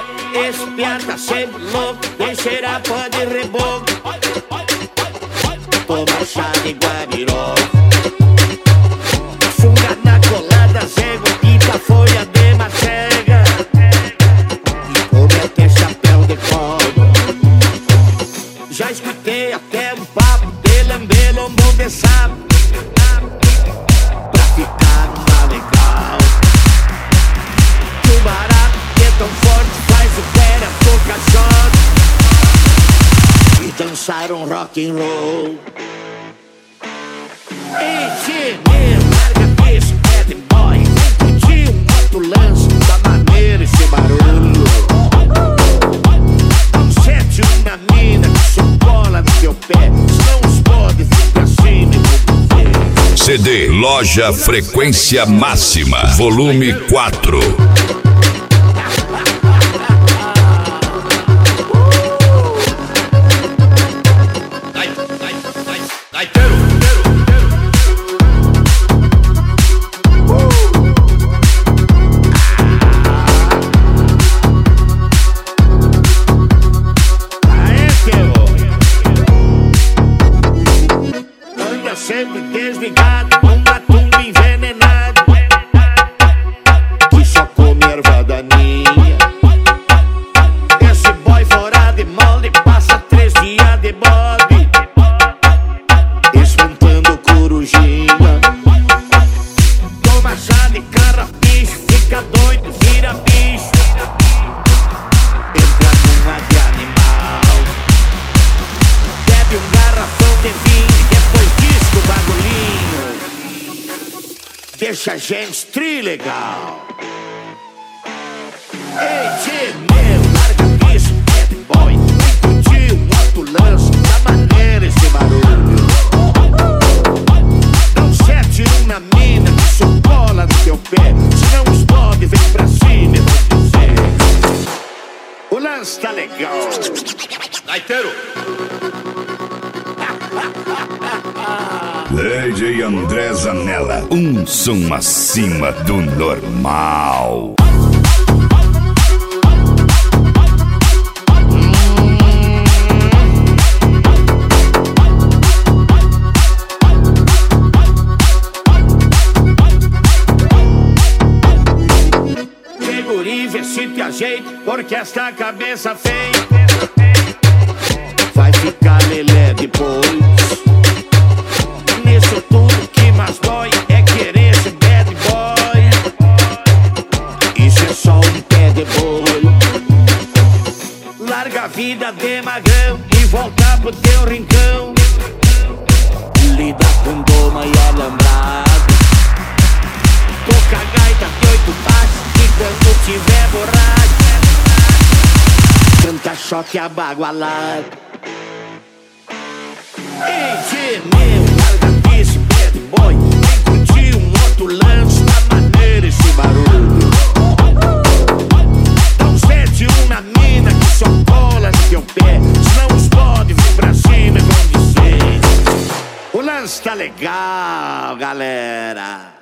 Esse piá tá sempre louco, vem cheirar pó de reboco. Toma chá de guariró, funga na colada, zego, quinta folha de macega, e come até chapéu de couro. Já escutei até um papo de lamber lombo de sapo, pra ficar numa legal. Que o barato que é tão forte faz o pera tocar shot e dançar um rock and roll. Ei, tio, larga isso, bad boy. Curtir um outro lance, da maneira esse barulho. Não sete uma mina que só cola no teu pé, senão os podes vir pra cima e vou ver. CD Loja Frequência Máxima, volume 4. Sempre desligado, um matumbo envenenado que só come erva daninha. Esse boy fora de molde passa 3 dias de bode, espantando corujinha. Toma chá de carrapicho, fica doido, vira bicho, entra numa de animal, bebe um garrafão de vinho, o bagulhinho deixa a gente trilegal. Ei, tio, meu, larga isso, bad boy. Vem curtir um outro lance, da maneira esse barulho. Não sete uma mina que só cola no teu pé, senão os bode vem pra cima e vão dizer: o lance tá legal. Gaiteiro! DJ André Zanella, um som acima do normal. Que guri, vê se te ajeita, porque esta cabeça feia vai ficar lelé depois. Nisso tudo que mais dói é querer ser bad boy. Isso é só um pé de boi. Larga a vida de magrão e volta pro teu rincão. Lida com doma e alambrado. Toca a gaita de 8 baixos e quando tiver borracho canta choque abagualado. Ei, tio, meu, larga isso, bad boy. Vem curtir um outro lance, da maneira esse barulho. Não sete uma mina que só cola no teu pé, senão os bode vir pra cima e vão dizer: o lance tá legal, galera.